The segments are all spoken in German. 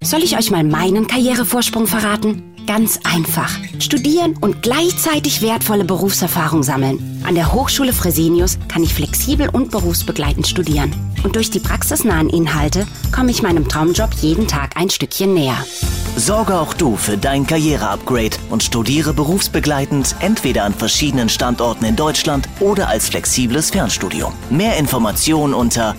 Soll ich euch mal meinen Karrierevorsprung verraten? Ganz einfach. Studieren und gleichzeitig wertvolle Berufserfahrung sammeln. An der Hochschule Fresenius kann ich flexibel und berufsbegleitend studieren. Und durch die praxisnahen Inhalte komme ich meinem Traumjob jeden Tag ein Stückchen näher. Sorge auch du für dein Karriereupgrade und studiere berufsbegleitend entweder an verschiedenen Standorten in Deutschland oder als flexibles Fernstudium. Mehr Informationen unter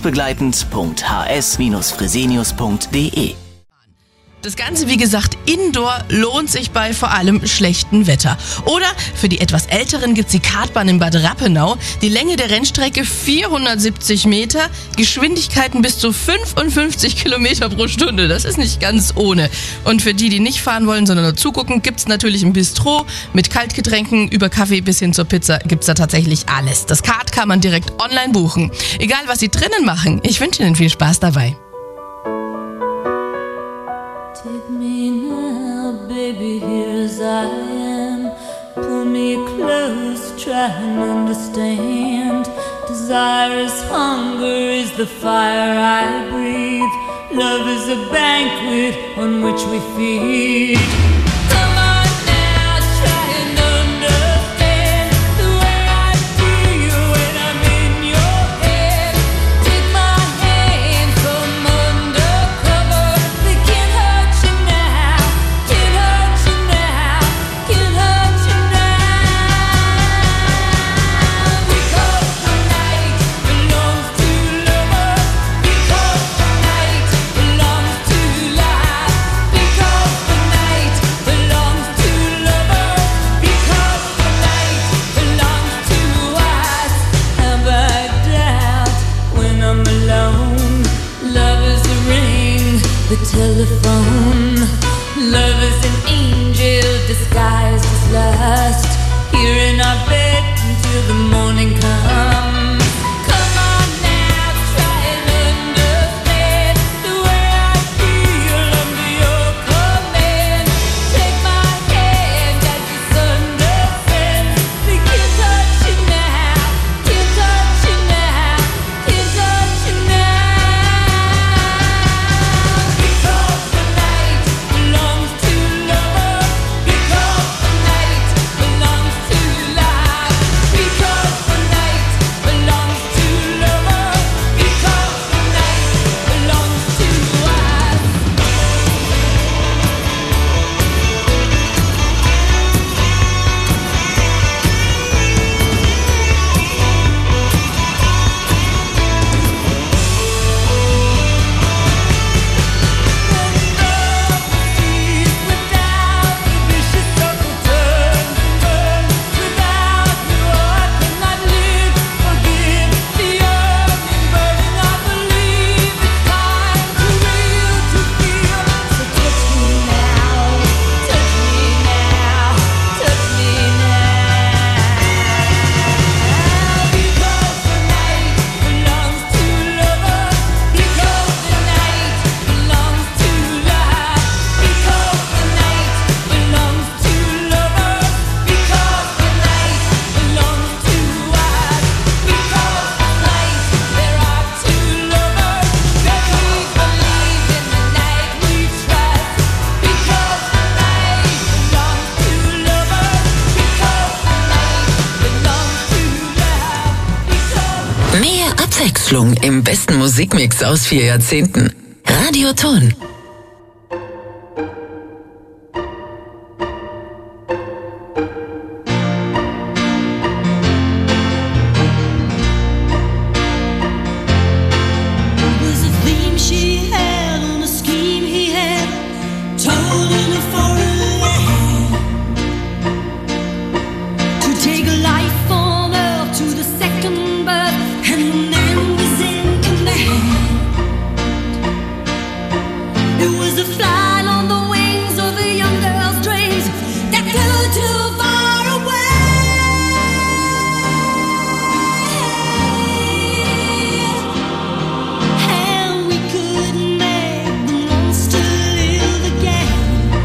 berufsbegleitend.hs-fresenius.de. Das Ganze, wie gesagt, indoor, lohnt sich bei vor allem schlechtem Wetter. Oder für die etwas Älteren gibt's die Kartbahn in Bad Rappenau. Die Länge der Rennstrecke 470 Meter, Geschwindigkeiten bis zu 55 Kilometer pro Stunde. Das ist nicht ganz ohne. Und für die nicht fahren wollen, sondern nur zugucken, gibt's natürlich ein Bistro mit Kaltgetränken, über Kaffee bis hin zur Pizza gibt's da tatsächlich alles. Das Kart kann man direkt online buchen. Egal, was sie drinnen machen, ich wünsche Ihnen viel Spaß dabei. Take me now, baby, here as I am. Pull me close, try and understand. Desire is hunger, is the fire I breathe. Love is a banquet on which we feed. Come on now, try and understand the way I feel when I'm in your head. Take my hand from undercover. They can't hurt you now, can't hurt you now, can't hurt you now. Because the night belongs to lovers. Because the night belongs to life. Because the night belongs to lovers. Because the night belongs to us. Have I doubt when I'm alone? Love is a ring, the telephone. Love is an angel disguised as lust. Here in our bed until the morning comes. Come on now, try and understand the way I feel under your command. Take my hand as the sun descends. They can't touch you now, can't touch you now, can't touch you now. Because the night belongs to lovers. Because the night belongs to life. Because the night belongs to lovers. Because the night belongs to us. Mehr Abwechslung im besten Musikmix aus 4 Jahrzehnten. Radio Ton. Was a theme she had on a scheme he had, told in a foreign land, to take a life from Earth to the second birth, and the man was in command. It was a flight on the wings of a young girl's dreams that flew too far away. And we couldn't make the monster live again.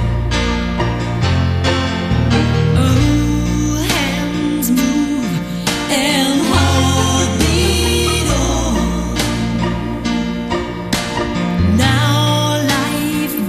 Oh, hands move and heart beat on. Now life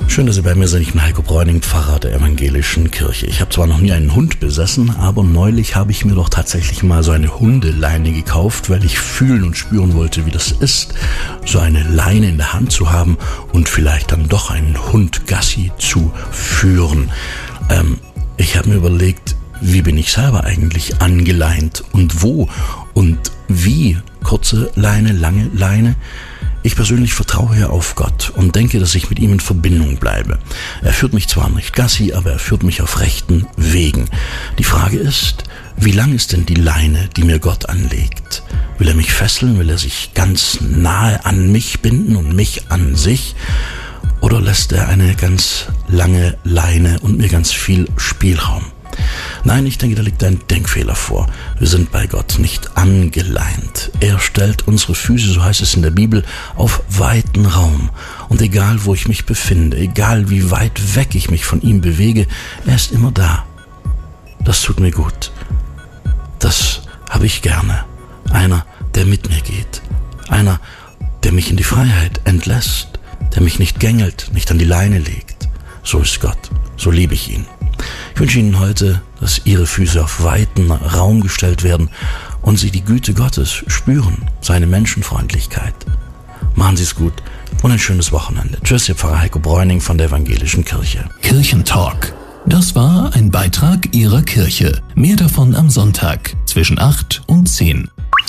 Schön, dass Sie bei mir sind. Ich bin Heiko Bräuning, Pfarrer der Evangelischen Kirche. Ich habe zwar noch nie einen Hund besessen, aber neulich habe ich mir doch tatsächlich mal so eine Hundeleine gekauft, weil ich fühlen und spüren wollte, wie das ist, so eine Leine in der Hand zu haben und vielleicht dann doch einen Hund Gassi zu führen. Ich habe mir überlegt, wie bin ich selber eigentlich angeleint und wo und wie? Kurze Leine, lange Leine? Ich persönlich vertraue ja auf Gott und denke, dass ich mit ihm in Verbindung bleibe. Er führt mich zwar nicht Gassi, aber er führt mich auf rechten Wegen. Die Frage ist, wie lang ist denn die Leine, die mir Gott anlegt? Will er mich fesseln? Will er sich ganz nahe an mich binden und mich an sich? Oder lässt er eine ganz lange Leine und mir ganz viel Spielraum? Nein, ich denke, da liegt ein Denkfehler vor. Wir sind bei Gott nicht angeleint. Er stellt unsere Füße, so heißt es in der Bibel, auf weiten Raum. Und egal, wo ich mich befinde, egal wie weit weg ich mich von ihm bewege, er ist immer da. Das tut mir gut. Das habe ich gerne. Einer, der mit mir geht. Einer, der mich in die Freiheit entlässt, der mich nicht gängelt, nicht an die Leine legt. So ist Gott. So liebe ich ihn. Ich wünsche Ihnen heute, dass Ihre Füße auf weiten Raum gestellt werden und Sie die Güte Gottes spüren, seine Menschenfreundlichkeit. Machen Sie es gut und ein schönes Wochenende. Tschüss, Ihr Pfarrer Heiko Bräuning von der Evangelischen Kirche. Kirchentalk. Das war ein Beitrag Ihrer Kirche. Mehr davon am Sonntag zwischen 8 und 10.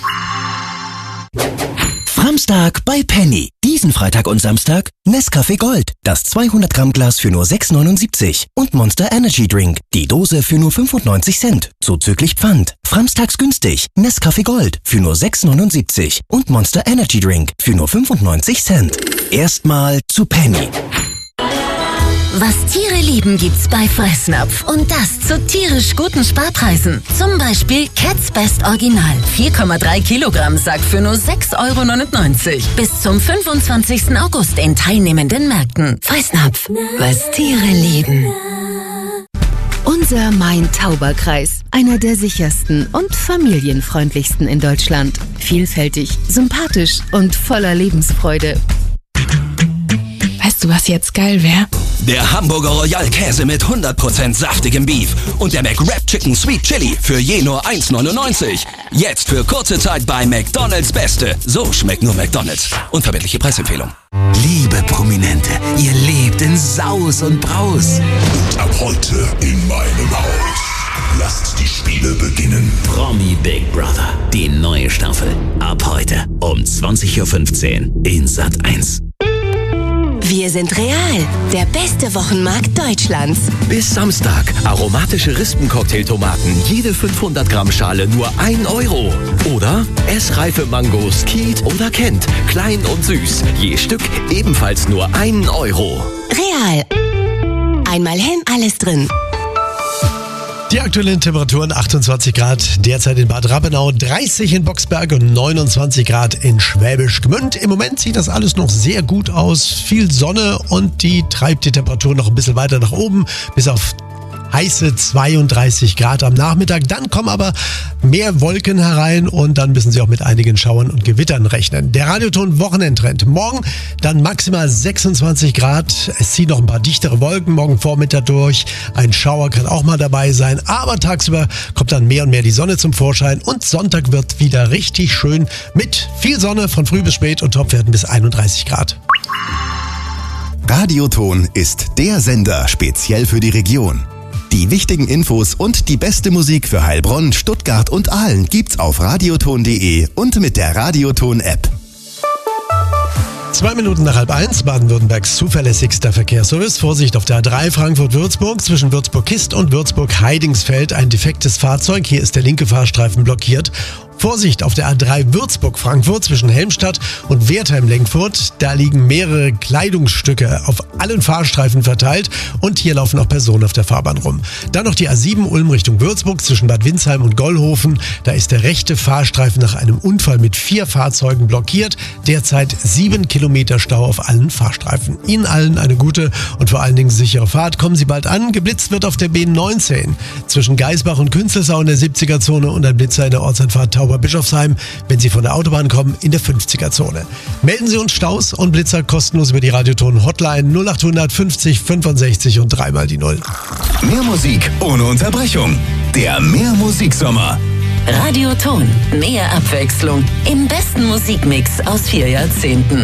Samstag bei Penny. Diesen Freitag und Samstag Nescafé Gold. Das 200 Gramm Glas für nur 6,79 und Monster Energy Drink. Die Dose für nur 95 Cent. Zuzüglich Pfand. Samstags günstig. Nescafé Gold für nur 6,79 und Monster Energy Drink für nur 95 Cent. Erstmal zu Penny. Was Tiere lieben, gibt's bei Fressnapf. Und das zu tierisch guten Sparpreisen. Zum Beispiel Cats Best Original. 4,3 Kilogramm Sack für nur 6,99 €. Bis zum 25. August in teilnehmenden Märkten. Fressnapf. Was Tiere lieben. Unser Main-Tauber-Kreis. Einer der sichersten und familienfreundlichsten in Deutschland. Vielfältig, sympathisch und voller Lebensfreude. Weißt du, was jetzt geil wäre? Der Hamburger Royal Käse mit 100% saftigem Beef und der McWrap Chicken Sweet Chili für je nur 1,99 €. Jetzt für kurze Zeit bei McDonald's Beste. So schmeckt nur McDonald's. Unverbindliche Preisempfehlung. Liebe Prominente, ihr lebt in Saus und Braus. Und ab heute in meinem Haus. Lasst die Spiele beginnen. Promi Big Brother, die neue Staffel. Ab heute um 20:15 Uhr in Sat.1. Wir sind Real, der beste Wochenmarkt Deutschlands. Bis Samstag. Aromatische Rispencocktailtomaten. Jede 500 Gramm Schale nur 1 €. Oder essreife Mangos Kiet oder Kent. Klein und süß. Je Stück ebenfalls nur 1 €. Real. Einmal hin, alles drin. Die aktuellen Temperaturen 28 Grad derzeit in Bad Rappenau, 30 in Boxberg und 29 Grad in Schwäbisch Gmünd. Im Moment sieht das alles noch sehr gut aus. Viel Sonne und die treibt die Temperatur noch ein bisschen weiter nach oben, bis auf heiße 32 Grad am Nachmittag. Dann kommen aber mehr Wolken herein und dann müssen Sie auch mit einigen Schauern und Gewittern rechnen. Der Radioton Wochenendtrend. Morgen dann maximal 26 Grad. Es ziehen noch ein paar dichtere Wolken morgen Vormittag durch. Ein Schauer kann auch mal dabei sein. Aber tagsüber kommt dann mehr und mehr die Sonne zum Vorschein. Und Sonntag wird wieder richtig schön mit viel Sonne von früh bis spät und Topwerten bis 31 Grad. Radioton ist der Sender speziell für die Region. Die wichtigen Infos und die beste Musik für Heilbronn, Stuttgart und Aalen gibt's auf radioton.de und mit der Radioton-App. 2 Minuten nach 12:30, Baden-Württembergs zuverlässigster Verkehrsservice. Vorsicht auf der A3 Frankfurt-Würzburg zwischen Würzburg-Kist und Würzburg-Heidingsfeld. Ein defektes Fahrzeug. Hier ist der linke Fahrstreifen blockiert. Vorsicht auf der A3 Würzburg-Frankfurt zwischen Helmstadt und Wertheim-Lenkfurt. Da liegen mehrere Kleidungsstücke auf allen Fahrstreifen verteilt und hier laufen auch Personen auf der Fahrbahn rum. Dann noch die A7 Ulm Richtung Würzburg zwischen Bad Windsheim und Gollhofen. Da ist der rechte Fahrstreifen nach einem Unfall mit 4 Fahrzeugen blockiert. Derzeit 7 Kilometer Stau auf allen Fahrstreifen. Ihnen allen eine gute und vor allen Dingen sichere Fahrt. Kommen Sie bald an. Geblitzt wird auf der B19 zwischen Geisbach und Künzelsau in der 70er-Zone und ein Blitzer in der Ortsanfahrt Tauber Oberbischofsheim, wenn Sie von der Autobahn kommen, in der 50er-Zone. Melden Sie uns Staus und Blitzer kostenlos über die Radioton-Hotline 0800 50 65 und dreimal die 0. Mehr Musik ohne Unterbrechung. Der Mehr-Musik-Sommer. Radioton. Mehr Abwechslung im besten Musikmix aus 4 Jahrzehnten.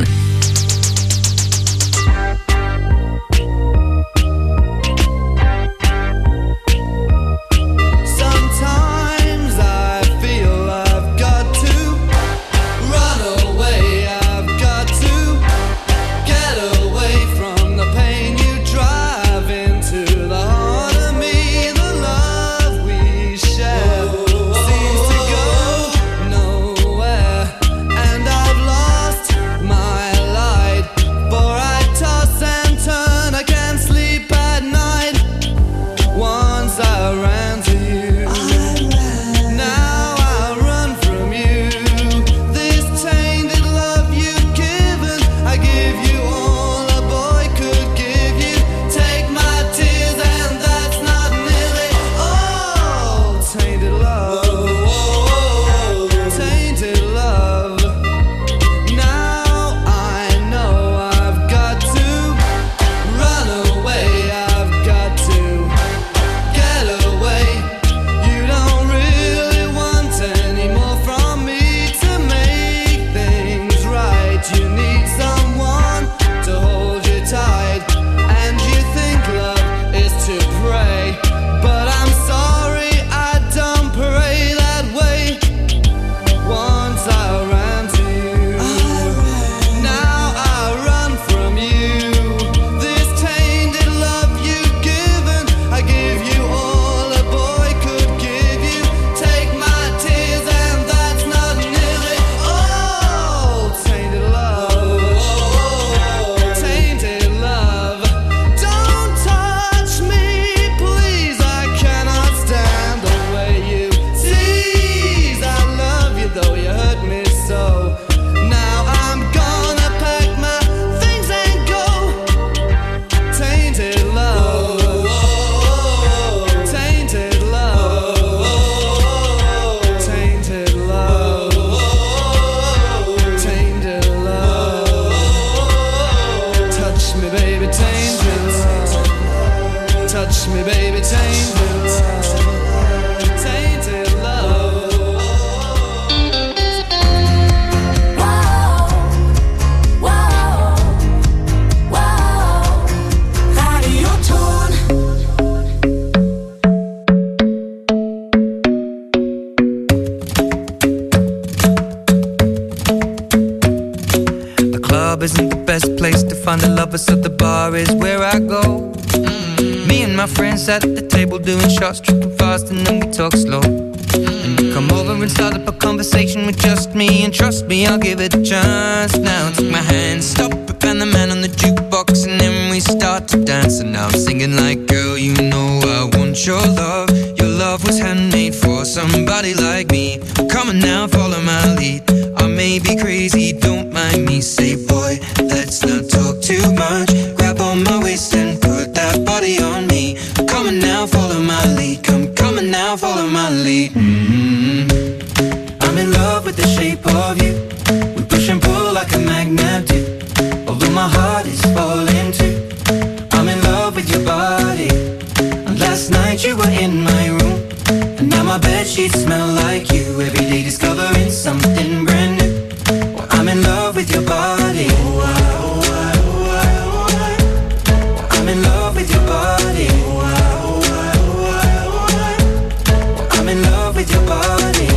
So the bar is where I go. Me and my friends at the table doing shots, tripping fast, and then we talk slow. And you come over and start up a conversation with just me, and trust me, I'll give it a chance. Now take my hand, stop it, and the man on the jukebox, and then we start to dance. And now I'm singing like, girl, you know I want your love. Your love was handmade for somebody like me. Come on now, follow my lead. I may be crazy, don't mind me. Say, boy, let's not talk too much. Grab on my waist and put that body on me. Come on now, follow my lead. Come on now, follow my lead. I'm in love with the shape of you. We push and pull like a magnet do. Although my heart is falling too. I'm in love with your body. And last night you were in my room. And now my bedsheets smell like you. Every day discovering something brand new. Well, I'm in love with your body. I'm in love with your body. I'm in love with your body.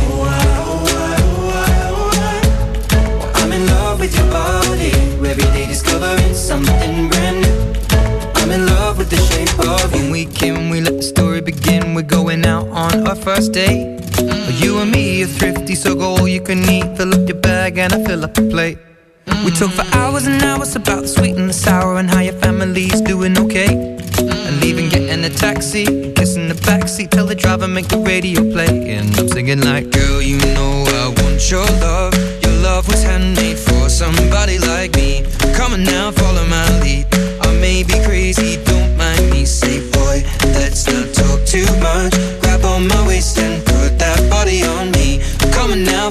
I'm in love with your body. Every day discovering something brand new. I'm in love with the shape of you. When we came, we let the story begin. We're going out on our first date. You and me are thrifty, so go all you can eat. Fill up your bag and I fill up the plate. We talk for hours and hours about the sweet and the sour and how your family's doing okay. And leaving, getting a taxi, kissing the backseat, tell the driver make the radio play. And I'm singing like, girl, you know I want your love. Your love was handmade for somebody like me. Come on now, follow my lead. I may be crazy, don't mind me. Say, boy, let's not talk too much. Grab on my waist and put that body on me. Come on now,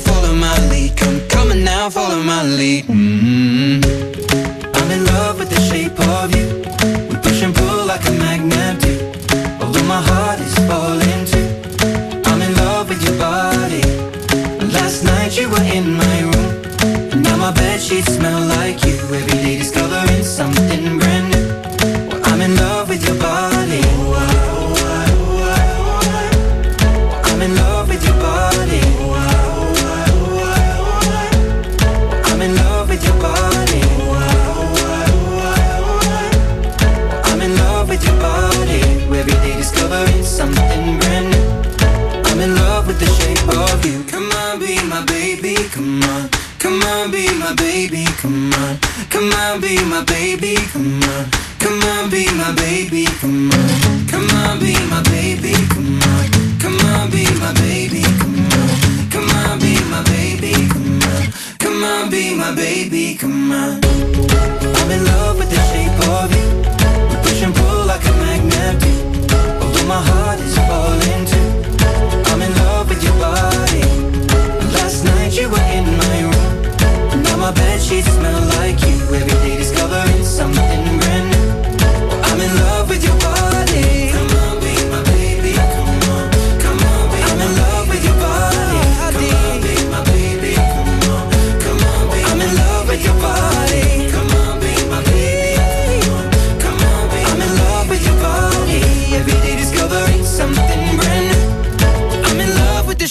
sheets smell like you. Every day discovering something brand new. Well, I'm in love with your body. I'm in love with your body. I'm in love with your body. I'm in love with your body. Every day discovering something brand new. I'm in love with the shape of you. Come on, be my baby, come on. Come on, be my baby, come on. Come on, be my baby, come on. Come on, be my baby, come on. Come on, be my baby, come on. Come on, be my